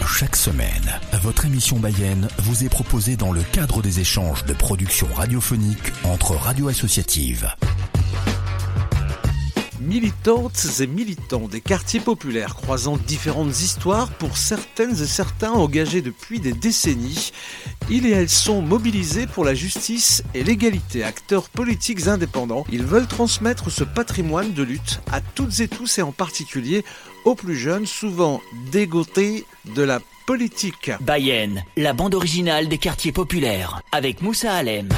Chaque semaine, votre émission Bayenne vous est proposée dans le cadre des échanges de production radiophonique entre radios associatives. Militantes et militants des quartiers populaires croisant différentes histoires pour certaines et certains engagés depuis des décennies. Ils et elles sont mobilisés pour la justice et l'égalité. Acteurs politiques indépendants, ils veulent transmettre ce patrimoine de lutte à toutes et tous et en particulier aux plus jeunes, souvent dégotés de la politique. Bayenne, la bande originale des quartiers populaires, avec Moussa Alem.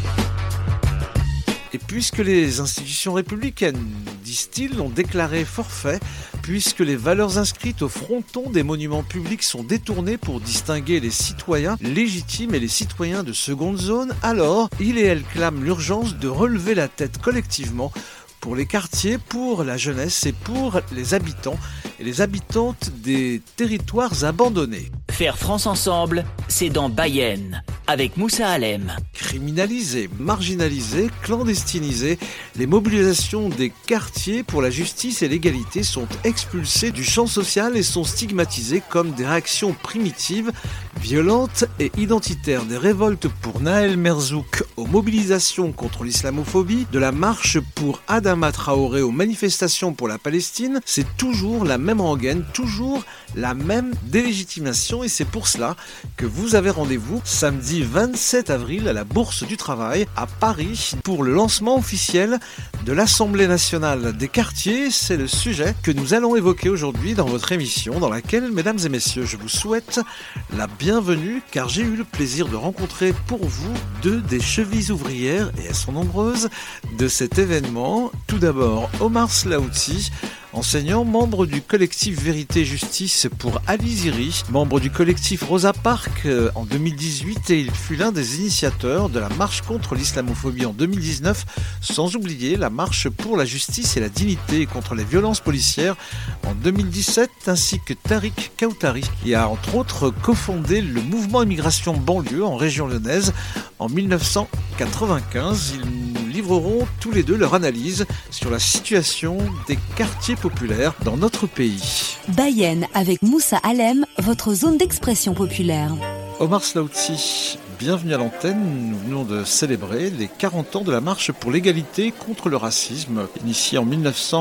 Et puisque les institutions républicaines, disent-ils, ont déclaré forfait, puisque les valeurs inscrites au fronton des monuments publics sont détournées pour distinguer les citoyens légitimes et les citoyens de seconde zone, alors ils et elles clament l'urgence de relever la tête collectivement pour les quartiers, pour la jeunesse et pour les habitants et les habitantes des territoires abandonnés. Faire France ensemble, c'est dans Bayenne, avec Moussa Alem. Criminalisés, marginalisés, clandestinisés, les mobilisations des quartiers pour la justice et l'égalité sont expulsées du champ social et sont stigmatisées comme des réactions primitives, violentes et identitaires. Des révoltes pour Naël Merzouk aux mobilisations contre l'islamophobie, de la marche pour Adama Traoré aux manifestations pour la Palestine, c'est toujours la même rengaine, toujours la même délégitimation, et c'est pour cela que vous avez rendez-vous samedi 27 avril à la Bourse du Travail à Paris pour le lancement officiel de l'Assemblée nationale des quartiers. C'est le sujet que nous allons évoquer aujourd'hui dans votre émission, dans laquelle, mesdames et messieurs, je vous souhaite la bienvenue, car j'ai eu le plaisir de rencontrer pour vous deux des chevilles ouvrières, et elles sont nombreuses, de cet événement. Tout d'abord, Omar Slaouti, enseignant, membre du collectif Vérité Justice pour Ali Ziri, membre du collectif Rosa Parks en 2018, et il fut l'un des initiateurs de la marche contre l'islamophobie en 2019, sans oublier la marche pour la justice et la dignité et contre les violences policières en 2017, ainsi que Tariq Kautari, qui a entre autres cofondé le mouvement Immigration Banlieue en région lyonnaise en 1995. Ils nous livreront tous les deux leur analyse sur la situation des quartiers populaire dans notre pays. Bayenne avec Moussa Alem, votre zone d'expression populaire. Omar Slaouti, bienvenue à l'antenne. Nous venons de célébrer les 40 ans de la marche pour l'égalité contre le racisme, initiée en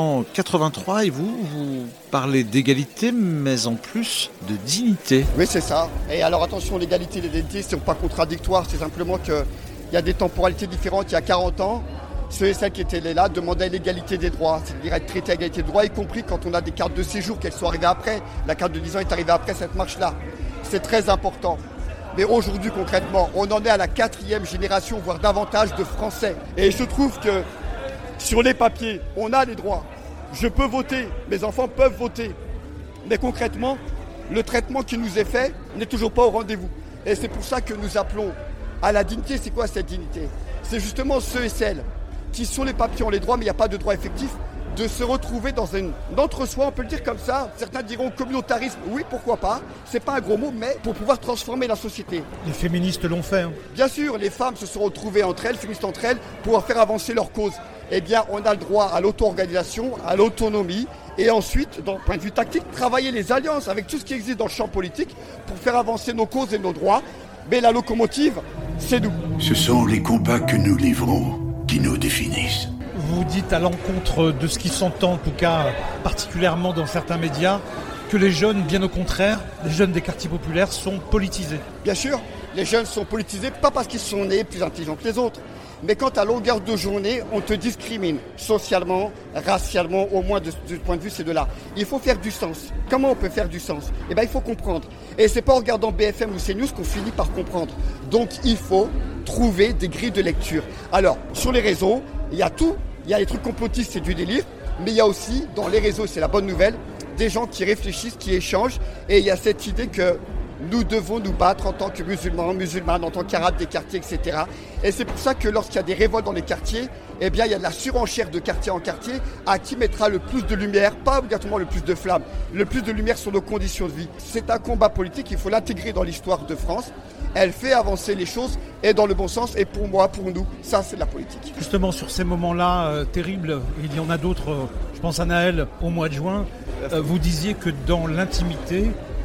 1983. Et vous parlez d'égalité, mais en plus de dignité. Oui, c'est ça. Et alors attention, l'égalité et l'identité, ce n'est pas contradictoire. C'est simplement qu'il y a des temporalités différentes. Il y a 40 ans, ceux et celles qui étaient là demandaient l'égalité des droits, c'est-à-dire être traités à égalité de droits, y compris quand on a des cartes de séjour, qu'elles soient arrivées après. La carte de 10 ans est arrivée après cette marche-là. C'est très important. Mais aujourd'hui, concrètement, on en est à la 4e génération, voire davantage de Français. Et il se trouve que sur les papiers, on a les droits. Je peux voter, mes enfants peuvent voter. Mais concrètement, le traitement qui nous est fait n'est toujours pas au rendez-vous. Et c'est pour ça que nous appelons à la dignité. C'est quoi cette dignité ? C'est justement ceux et celles qui sur les papiers ont les droits, mais il n'y a pas de droit effectif, de se retrouver dans un entre-soi, on peut le dire comme ça. Certains diront communautarisme, oui, pourquoi pas, c'est pas un gros mot, mais pour pouvoir transformer la société. Les féministes l'ont fait. Bien sûr, les femmes se sont retrouvées entre elles, féministes entre elles, pour faire avancer leur cause. Eh bien, on a le droit à l'auto-organisation, à l'autonomie, et ensuite, d'un point de vue tactique, travailler les alliances avec tout ce qui existe dans le champ politique pour faire avancer nos causes et nos droits. Mais la locomotive, c'est nous. Ce sont les combats que nous livrons qui nous définissent. Vous dites à l'encontre de ce qui s'entend, en tout cas particulièrement dans certains médias, que les jeunes, bien au contraire, les jeunes des quartiers populaires sont politisés. Bien sûr, les jeunes sont politisés, pas parce qu'ils sont nés plus intelligents que les autres, mais quand à longueur de journée, on te discrimine socialement, racialement, au moins de ce point de vue, c'est de là. Il faut faire du sens. Comment on peut faire du sens ? Eh bien, il faut comprendre. Et c'est pas en regardant BFM ou CNews qu'on finit par comprendre. Donc, il faut trouver des grilles de lecture. Alors, sur les réseaux, il y a tout. Il y a les trucs complotistes, c'est du délire. Mais il y a aussi, dans les réseaux, c'est la bonne nouvelle, des gens qui réfléchissent, qui échangent. Et il y a cette idée que nous devons nous battre en tant que musulmanes, en tant qu'arabes des quartiers, etc. Et c'est pour ça que lorsqu'il y a des révoltes dans les quartiers, eh bien, il y a de la surenchère de quartier en quartier à qui mettra le plus de lumière, pas obligatoirement le plus de flammes, le plus de lumière sur nos conditions de vie. C'est un combat politique, il faut l'intégrer dans l'histoire de France. Elle fait avancer les choses et dans le bon sens. Et pour moi, pour nous, ça, c'est de la politique. Justement, sur ces moments-là terribles, il y en a d'autres, je pense à Naël, au mois de juin, vous disiez que dans l'intimité,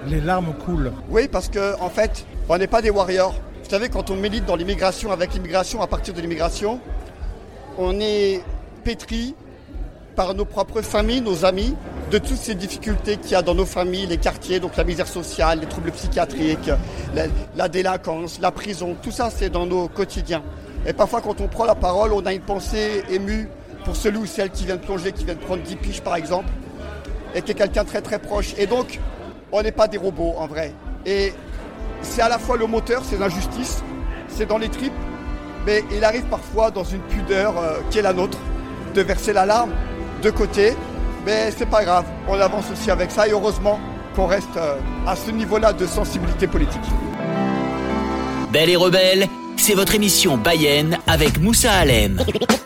les larmes coulent. Oui, parce que en fait, on n'est pas des warriors. Vous savez, quand on milite dans l'immigration, avec l'immigration, à partir de l'immigration, on est pétri par nos propres familles, nos amis, de toutes ces difficultés qu'il y a dans nos familles, les quartiers, donc la misère sociale, les troubles psychiatriques, la délinquance, la prison, tout ça c'est dans nos quotidiens. Et parfois quand on prend la parole, on a une pensée émue pour celui ou celle qui vient de plonger, qui vient de prendre 10 piges par exemple, et qui est quelqu'un de très très proche. Et donc, on n'est pas des robots en vrai. Et c'est à la fois le moteur, c'est l'injustice, c'est dans les tripes, mais il arrive parfois dans une pudeur qui est la nôtre, de verser la larme de côté, mais c'est pas grave, on avance aussi avec ça et heureusement qu'on reste à ce niveau-là de sensibilité politique. Belle et rebelle, c'est votre émission Bayenne avec Moussa Allem.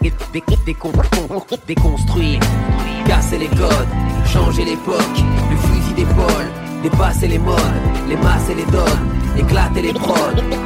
Déconstruire, casser les codes, changer l'époque, le fusil d'épaule, dépasser les modes, les masses et les dogmes, éclater les prods,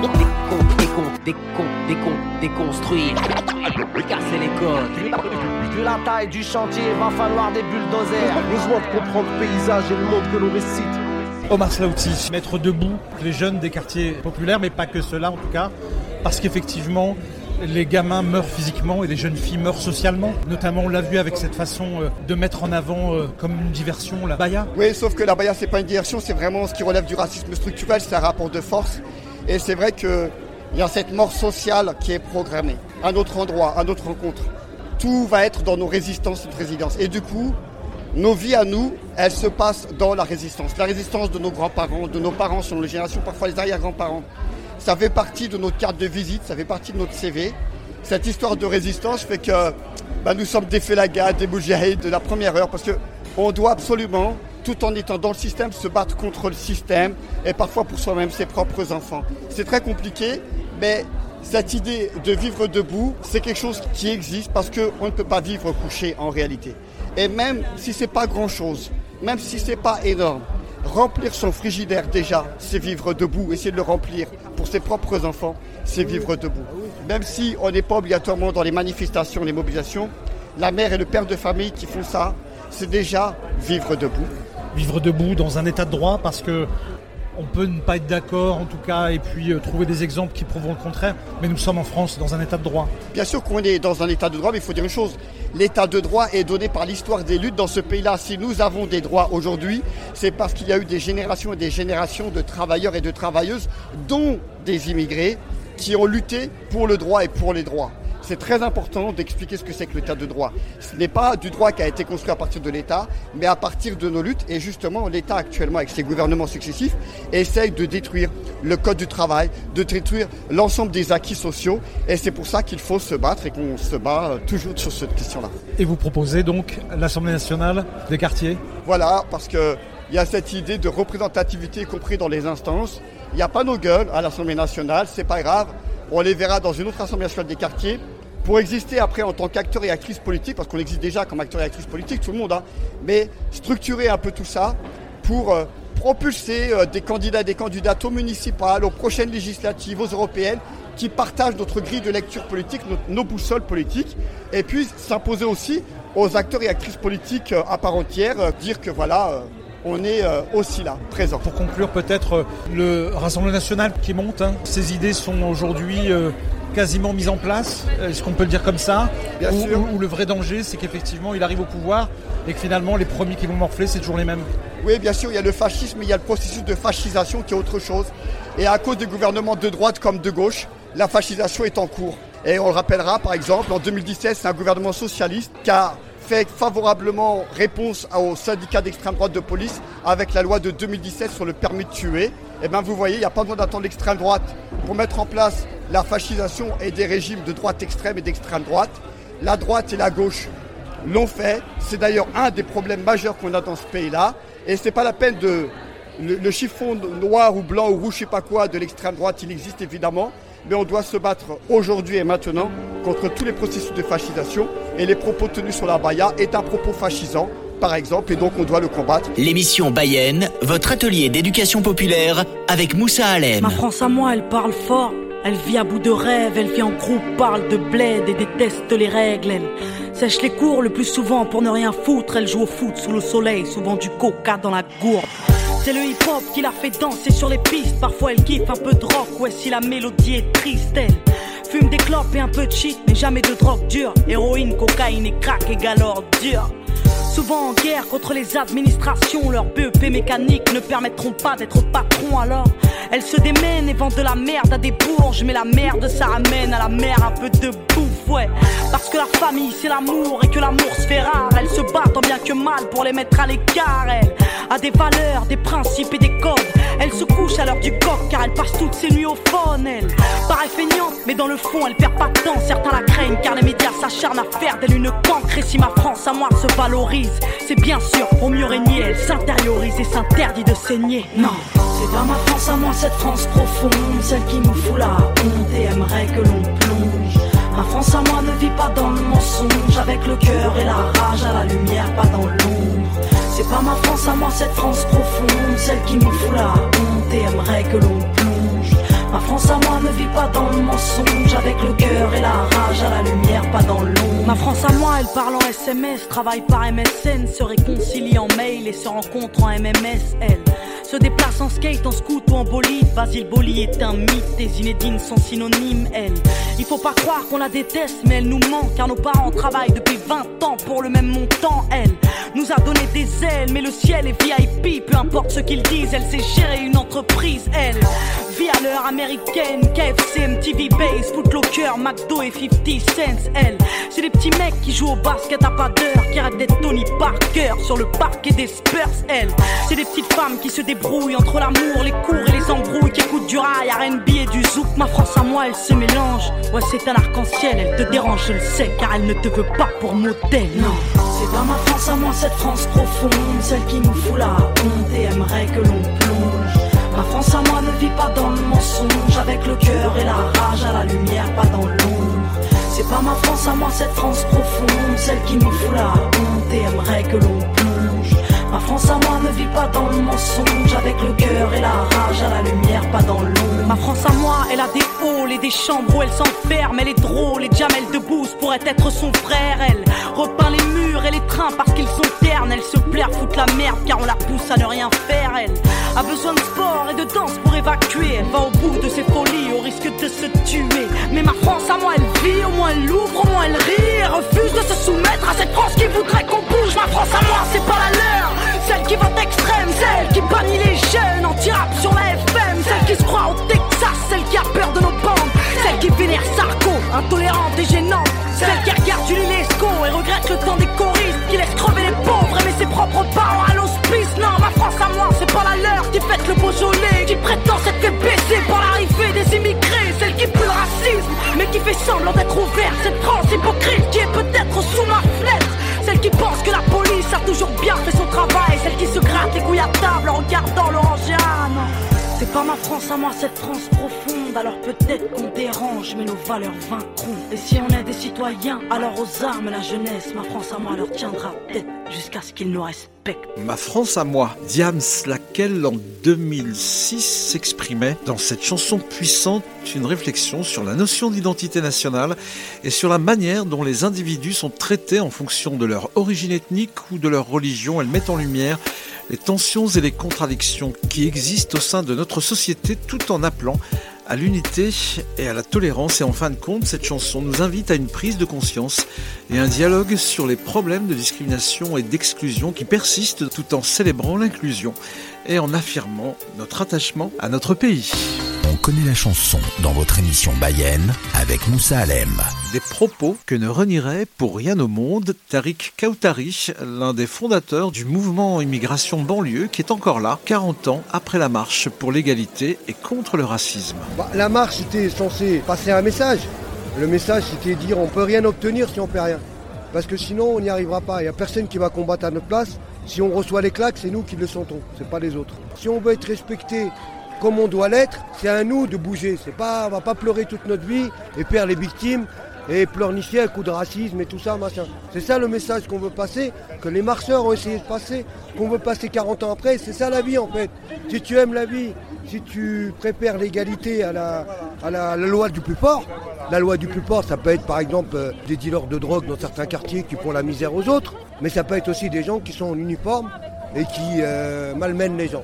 déconstruire, casser les codes. Vu la taille du chantier, va falloir des bulldozers. Besoin de comprendre le paysage et le monde que l'on récite. Omar Slaouti, mettre debout les jeunes des quartiers populaires, mais pas que ceux-là en tout cas, parce qu'effectivement, les gamins meurent physiquement et les jeunes filles meurent socialement. Notamment, on l'a vu avec cette façon de mettre en avant comme une diversion la baya. Oui, sauf que la baya, c'est pas une diversion, c'est vraiment ce qui relève du racisme structurel, c'est un rapport de force. Et c'est vrai qu'il y a cette mort sociale qui est programmée. À notre endroit, à notre rencontre. Tout va être dans nos résistances et notre résilience. Et du coup, nos vies à nous, elles se passent dans la résistance. La résistance de nos grands-parents, de nos parents, selon les générations, parfois les arrière-grands-parents. Ça fait partie de notre carte de visite, ça fait partie de notre CV. Cette histoire de résistance fait que nous sommes des Félagas, des Moudjahid de la première heure, parce qu'on doit absolument, tout en étant dans le système, se battre contre le système et parfois pour soi-même, ses propres enfants. C'est très compliqué, mais cette idée de vivre debout, c'est quelque chose qui existe parce qu'on ne peut pas vivre couché en réalité. Et même si c'est pas grand-chose, même si c'est pas énorme, remplir son frigidaire déjà, c'est vivre debout. Essayer de le remplir pour ses propres enfants, c'est vivre debout. Même si on n'est pas obligatoirement dans les manifestations, les mobilisations, la mère et le père de famille qui font ça, c'est déjà vivre debout. Vivre debout dans un état de droit parce que on peut ne pas être d'accord en tout cas et puis trouver des exemples qui prouvent le contraire, mais nous sommes en France dans un état de droit. Bien sûr qu'on est dans un état de droit, mais il faut dire une chose, l'état de droit est donné par l'histoire des luttes dans ce pays-là. Si nous avons des droits aujourd'hui, c'est parce qu'il y a eu des générations et des générations de travailleurs et de travailleuses, dont des immigrés, qui ont lutté pour le droit et pour les droits. C'est très important d'expliquer ce que c'est que l'état de droit. Ce n'est pas du droit qui a été construit à partir de l'État, mais à partir de nos luttes. Et justement, l'État actuellement, avec ses gouvernements successifs, essaye de détruire le code du travail, de détruire l'ensemble des acquis sociaux. Et c'est pour ça qu'il faut se battre et qu'on se bat toujours sur cette question-là. Et vous proposez donc l'Assemblée nationale des quartiers ? Voilà, parce qu'il y a cette idée de représentativité, y compris dans les instances. Il n'y a pas nos gueules à l'Assemblée nationale, c'est pas grave. On les verra dans une autre Assemblée nationale des quartiers. Pour exister après en tant qu'acteur et actrice politique, parce qu'on existe déjà comme acteur et actrice politique, tout le monde, mais structurer un peu tout ça pour propulser des candidats et des candidates aux municipales, aux prochaines législatives, aux européennes, qui partagent notre grille de lecture politique, nos boussoles politiques, et puis s'imposer aussi aux acteurs et actrices politiques à part entière, dire que voilà, on est aussi là, présent. Pour conclure, peut-être le Rassemblement national qui monte, ces idées sont aujourd'hui quasiment mises en place, est-ce qu'on peut le dire comme ça ? Bien sûr. Ou le vrai danger, c'est qu'effectivement, il arrive au pouvoir et que finalement, les premiers qui vont morfler, c'est toujours les mêmes. Oui, bien sûr, il y a le fascisme, mais il y a le processus de fascisation qui est autre chose. Et à cause des gouvernements de droite comme de gauche, la fascisation est en cours. Et on le rappellera, par exemple, en 2017, c'est un gouvernement socialiste qui a fait favorablement réponse aux syndicats d'extrême droite de police avec la loi de 2017 sur le permis de tuer. Et bien vous voyez, il n'y a pas besoin d'attendre l'extrême droite pour mettre en place la fascisation et des régimes de droite extrême et d'extrême droite. La droite et la gauche l'ont fait. C'est d'ailleurs un des problèmes majeurs qu'on a dans ce pays-là. Et c'est pas la peine de... Le chiffon noir ou blanc ou rouge, je sais pas quoi, de l'extrême droite, il existe évidemment. Mais on doit se battre aujourd'hui et maintenant contre tous les processus de fascisation. Et les propos tenus sur la baya est un propos fascisant, par exemple, et donc on doit le combattre. L'émission Bayenne, votre atelier d'éducation populaire avec Moussa Allem. Ma France à moi, elle parle fort. Elle vit à bout de rêve, elle vit en groupe, parle de bled et déteste les règles. Elle sèche les cours le plus souvent pour ne rien foutre. Elle joue au foot sous le soleil, souvent du coca dans la gourde. C'est le hip-hop qui l'a fait danser sur les pistes. Parfois elle kiffe un peu de rock, ouais si la mélodie est triste. Elle fume des clopes et un peu de shit, mais jamais de drogue dure. Héroïne, cocaïne et crack égale ordure. Souvent en guerre contre les administrations, leurs BEP mécaniques ne permettront pas d'être patron. Alors elles se démènent et vendent de la merde à des bourges, mais la merde ça ramène à la mer un peu de bouffe, ouais. Parce que la famille c'est l'amour et que l'amour se fait rare. Elles se battent tant bien que mal pour les mettre à l'écart. Elle a des valeurs, des principes et des codes. Elle se couche à l'heure du coq car elle passe toutes ses nuits au phone. Elle paraît feignante mais dans le fond elle perd pas de temps. Certains la craignent car les médias s'acharnent à faire d'elle une cancre. Et si ma France à moi se valorise, c'est bien sûr pour mieux régner. Elle s'intériorise et s'interdit de saigner. Non, c'est pas ma France à moi cette France profonde, celle qui nous fout la honte et aimerait que l'on plonge. Ma France à moi ne vit pas dans le mensonge, avec le cœur et la rage à la lumière, pas dans l'ombre. C'est pas ma France à moi cette France profonde, celle qui nous fout la honte et aimerait que l'on plonge. Ma France à moi ne vit pas dans le mensonge, avec le cœur et la rage à la lumière, pas dans l'ombre. Ma France à moi, elle parle en SMS, travaille par MSN, se réconcilie en mail et se rencontre en MMS. Elle se déplace en skate, en scoot ou en bolide. Basile Boli est un mythe, des Zinedine sont synonymes. Elle, il faut pas croire qu'on la déteste, mais elle nous manque car nos parents travaillent depuis 20 ans pour le même montant. Elle nous a donné des ailes, mais le ciel est VIP, peu importe ce qu'ils disent. Elle sait gérer une entreprise, elle vit à l'heure américaine, KFC, MTV Base, Footlocker, McDo et 50 cents. Elle, c'est des petits mecs qui jouent au basket à pas d'heure, qui rêvent d'être Tony Parker sur le parquet des Spurs. Elle, c'est des petites femmes qui se débrouillent entre l'amour, les cours et les embrouilles, qui écoutent du rail, R&B et du zouk. Ma France à moi, elle se mélange, ouais c'est un arc-en-ciel. Elle te dérange, je le sais, car elle ne te veut pas pour modèle. Non, c'est pas ma France à moi cette France profonde, celle qui nous fout la honte et aimerait que l'on plonge. Ma France à moi ne vit pas dans le mensonge, avec le cœur et la rage à la lumière, pas dans l'ombre. C'est pas ma France à moi cette France profonde, celle qui nous fout la honte et aimerait que l'on plonge. Ma France à moi ne vit pas dans le mensonge, avec le cœur et la rage à la lumière, pas dans l'ombre. Ma France à moi, elle a des halls et des chambres où elle s'enferme. Elle est drôle et Jamel Debbouze pourrait être son frère. Elle repeint les murs et les trains parce qu'ils sont ternes. Elle se plaire, foutre la merde car on la pousse à ne rien faire. Elle a besoin de sport et de danse pour évacuer. Elle va au bout de ses folies au risque de se tuer. Mais ma France à moi, elle vit, au moins elle ouvre, au moins elle rit. Elle refuse de se soumettre à cette France qui voudrait qu'on bouge. Ma France à moi, c'est pas la leur, celle qui vote extrême, celle qui bannit les jeunes, anti-rap sur la FM, celle qui se croit au Texas, celle qui a peur de nos bandes, celle qui vénère Sarko, intolérante et gênante, celle qui regarde Julie Lescaut et regrette le temps des choristes, qui laisse crever les pauvres et met ses propres parents à l'hospice. Non, ma France à moi, c'est pas la leur, qui fête le Beaujolais, qui prétend s'être fait baisser par l'arrivée des immigrés, celle qui pue le racisme, mais qui fait semblant d'être ouverte, cette France hypocrite qui est peut-être sous ma fenêtre. Celle qui pense que la police a toujours bien fait son travail, celle qui se gratte les couilles à table en regardant l'orange. Ah non, c'est pas ma France à moi cette France profonde. Alors peut-être qu'on dérange mais nos valeurs vaincront. Et si on est des citoyens, alors aux armes la jeunesse. Ma France à moi leur tiendra tête jusqu'à ce qu'ils nous respectent. Ma France à moi, Diams, laquelle en 2006 s'exprimait dans cette chanson puissante une réflexion sur la notion d'identité nationale et sur la manière dont les individus sont traités en fonction de leur origine ethnique ou de leur religion. Elle met en lumière les tensions et les contradictions qui existent au sein de notre société tout en appelant à l'unité et à la tolérance. Et en fin de compte, cette chanson nous invite à une prise de conscience et un dialogue sur les problèmes de discrimination et d'exclusion qui persistent tout en célébrant l'inclusion et en affirmant notre attachement à notre pays. On connaît la chanson dans votre émission Baienne avec Moussa Alem. Des propos que ne renierait pour rien au monde Tariq Kautari, l'un des fondateurs du mouvement Immigration Banlieue, qui est encore là, 40 ans après la marche pour l'égalité et contre le racisme. La marche était censée passer un message. Le message c'était dire on ne peut rien obtenir si on ne fait rien. Parce que sinon on n'y arrivera pas. Il n'y a personne qui va combattre à notre place. Si on reçoit les claques, c'est nous qui le sentons, c'est pas les autres. Si on veut être respecté comme on doit l'être, c'est à nous de bouger. On ne va pas pleurer toute notre vie et faire les victimes et pleurnicher un coup de racisme et tout ça, machin. C'est ça le message qu'on veut passer, que les marcheurs ont essayé de passer, qu'on veut passer 40 ans après. C'est ça la vie en fait. Si tu aimes la vie, si tu préfères l'égalité à la loi du plus fort, la loi du plus fort, ça peut être par exemple des dealers de drogue dans certains quartiers qui font la misère aux autres, mais ça peut être aussi des gens qui sont en uniforme et qui malmènent les gens.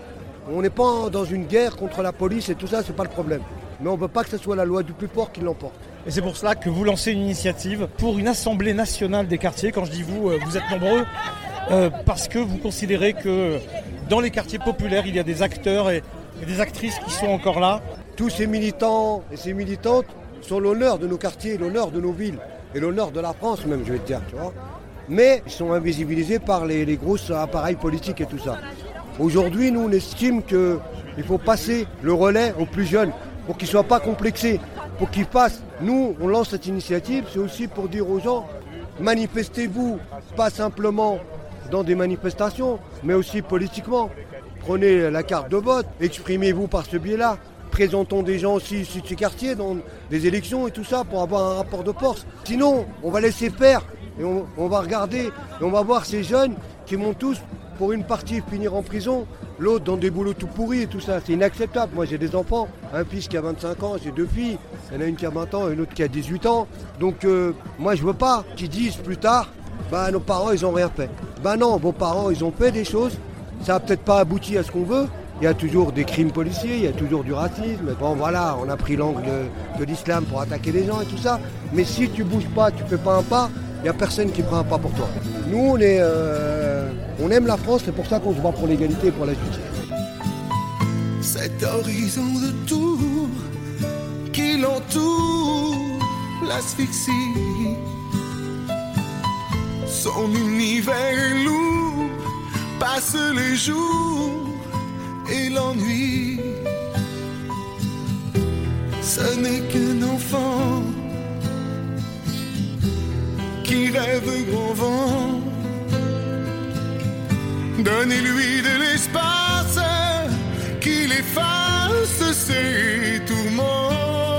On n'est pas dans une guerre contre la police et tout ça, c'est pas le problème. Mais on ne veut pas que ce soit la loi du plus fort qui l'emporte. Et c'est pour cela que vous lancez une initiative pour une assemblée nationale des quartiers. Quand je dis vous, vous êtes nombreux, parce que vous considérez que dans les quartiers populaires, il y a des acteurs et des actrices qui sont encore là. Tous ces militants et ces militantes sont l'honneur de nos quartiers, l'honneur de nos villes et l'honneur de la France même, je vais te dire, tu vois. Mais ils sont invisibilisés par les gros appareils politiques et tout ça. Aujourd'hui, nous, on estime qu'il faut passer le relais aux plus jeunes pour qu'ils ne soient pas complexés, pour qu'ils passent. Nous, on lance cette initiative, c'est aussi pour dire aux gens, manifestez-vous, pas simplement dans des manifestations, mais aussi politiquement. Prenez la carte de vote, exprimez-vous par ce biais-là. Présentons des gens aussi issus de ces quartiers dans des élections et tout ça pour avoir un rapport de force. Sinon, on va laisser faire et on va regarder et on va voir ces jeunes qui vont tous, pour une partie, finir en prison, l'autre dans des boulots tout pourris et tout ça. C'est inacceptable. Moi, j'ai des enfants, un fils qui a 25 ans, j'ai 2 filles. Il y en a une qui a 20 ans et une autre qui a 18 ans. Donc, moi, je veux pas qu'ils disent plus tard, nos parents, ils n'ont rien fait. Non, vos parents, ils ont fait des choses. Ça n'a peut-être pas abouti à ce qu'on veut. Il y a toujours des crimes policiers, il y a toujours du racisme. Bon, voilà, on a pris l'angle de l'islam pour attaquer les gens et tout ça. Mais si tu bouges pas, tu fais pas un pas, il n'y a personne qui prend un pas pour toi. Nous, on aime la France, c'est pour ça qu'on se bat pour l'égalité et pour la justice. Cet horizon de tour qui l'entoure, l'asphyxie. Son univers est lourd, passe les jours et l'ennui. Ce n'est qu'un enfant qui rêve grand vent. Donnez-lui de l'espace, qu'il efface ses tourments.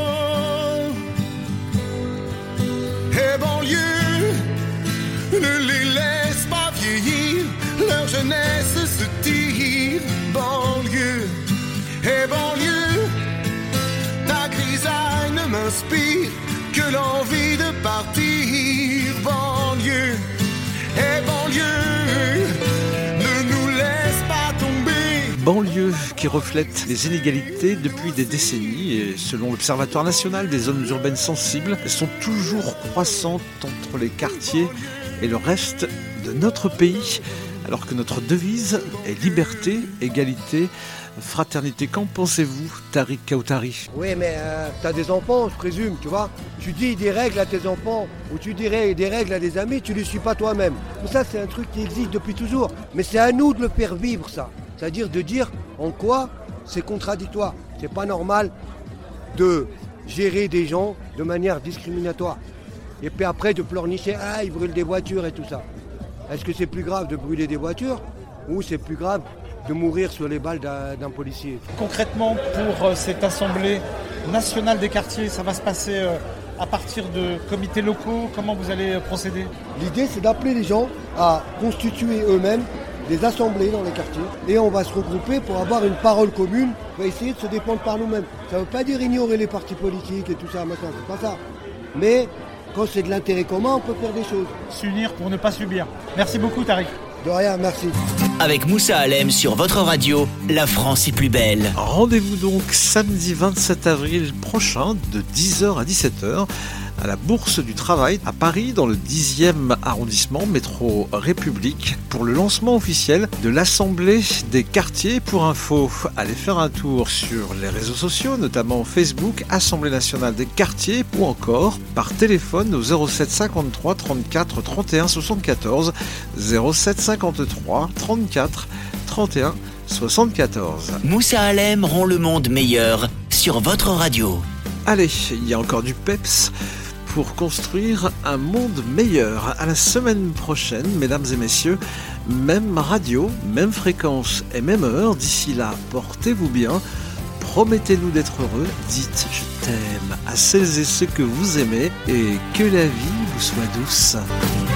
Et banlieue, ne les laisse pas vieillir, leur jeunesse se tire. Banlieue, et banlieue, ta grisaille ne m'inspire que l'envie de partir. Banlieue, et banlieue, ne nous laisse pas tomber. Banlieue qui reflète les inégalités depuis des décennies et selon l'Observatoire national des zones urbaines sensibles, elles sont toujours croissantes entre les quartiers et le reste de notre pays. Alors que notre devise est liberté, égalité, fraternité. Qu'en pensez-vous, Tariq Kaoutari ? Oui, mais t'as des enfants, je présume, tu vois. Tu dis des règles à tes enfants, ou tu dirais des règles à des amis, tu ne les suis pas toi-même. Mais ça, c'est un truc qui existe depuis toujours. Mais c'est à nous de le faire vivre, ça. C'est-à-dire de dire en quoi c'est contradictoire. C'est pas normal de gérer des gens de manière discriminatoire. Et puis après, de pleurnicher, ils brûlent des voitures et tout ça. Est-ce que c'est plus grave de brûler des voitures ou c'est plus grave de mourir sur les balles d'un policier ? Concrètement, pour cette assemblée nationale des quartiers, ça va se passer à partir de comités locaux. Comment vous allez procéder ? L'idée, c'est d'appeler les gens à constituer eux-mêmes des assemblées dans les quartiers et on va se regrouper pour avoir une parole commune. On va essayer de se défendre par nous-mêmes. Ça ne veut pas dire ignorer les partis politiques et tout ça, machin, c'est pas ça. Mais quand c'est de l'intérêt commun, on peut faire des choses. S'unir pour ne pas subir. Merci beaucoup, Tariq. De rien, merci. Avec Moussa Alem sur votre radio, la France est plus belle. Rendez-vous donc samedi 27 avril prochain de 10h à 17h à la Bourse du Travail à Paris dans le 10e arrondissement métro République pour le lancement officiel de l'Assemblée des quartiers. Pour info, allez faire un tour sur les réseaux sociaux, notamment Facebook, Assemblée nationale des quartiers ou encore par téléphone au 07 53 34 31 74 07 53 34 31 74. Moussa Alem rend le monde meilleur sur votre radio. Allez, il y a encore du peps pour construire un monde meilleur. À la semaine prochaine, mesdames et messieurs, même radio, même fréquence et même heure. D'ici là, portez-vous bien, promettez-nous d'être heureux, dites je t'aime à celles et ceux que vous aimez et que la vie vous soit douce.